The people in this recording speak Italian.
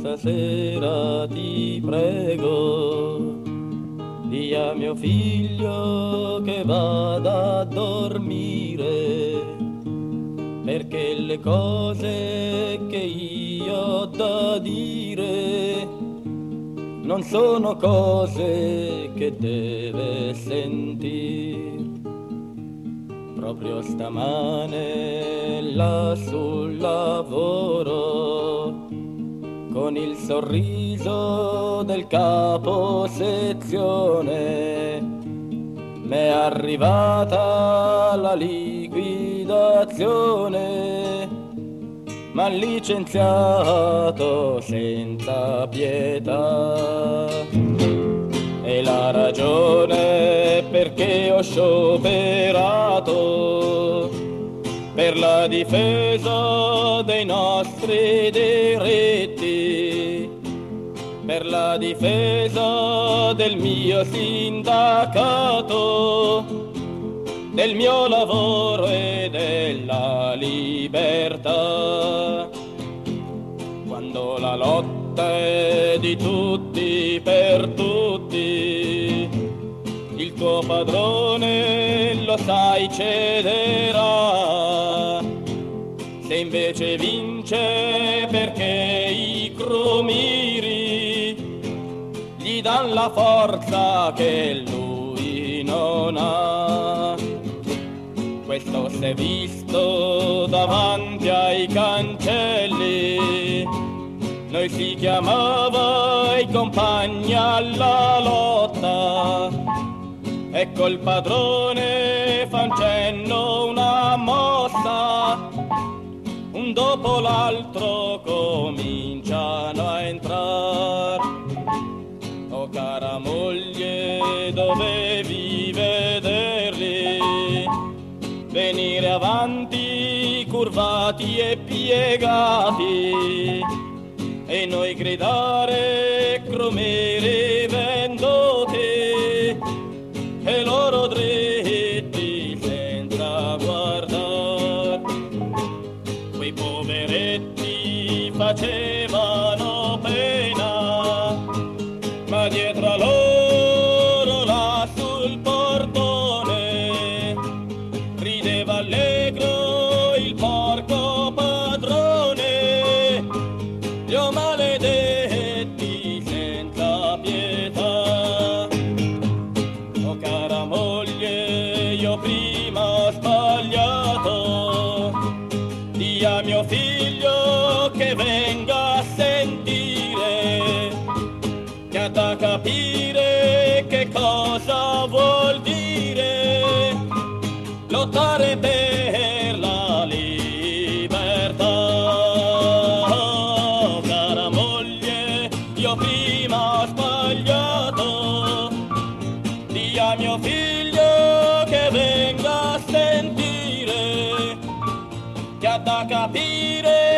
stasera ti prego, di a mio figlio che vada a dormire, perché le cose che io ho da dire non sono cose che deve sentire. Proprio stamane là sul lavoro, con il sorriso del capo sezione, m'è arrivata la liquidazione, m'ha licenziato senza pietà. E la ragione perché ho scioperato, per la difesa dei nostri diritti, per la difesa del mio sindacato, del mio lavoro e della libertà. Quando la lotta è di tutti per tutti, il tuo padrone lo sai cederà. Se invece vince perché i crumiri gli dan la forza che lui non ha. Questo s'è visto davanti ai cancelli, noi si chiamava i compagni alla lotta. Ecco il padrone fa un cenno, una mossa, un dopo l'altro cominciano a entrar. Oh cara moglie, dovevi vederli venire avanti, curvati e piegati, e noi gridare crumeri venduti, e loro dritti senza guardar. Quei poveretti facevano pena, ma dietro a loro là sul portone rideva allegro il porco padrone. Li ho maledetti senza pietà. Oh cara moglie, io prima ho sbagliato, di a mio figlio che venga a sentire, che ha da capire che cosa vuol dire lottare per la libertà. Oh, cara moglie, io prima ho sbagliato, di a mio figlio che venga a sentire, che ha da capire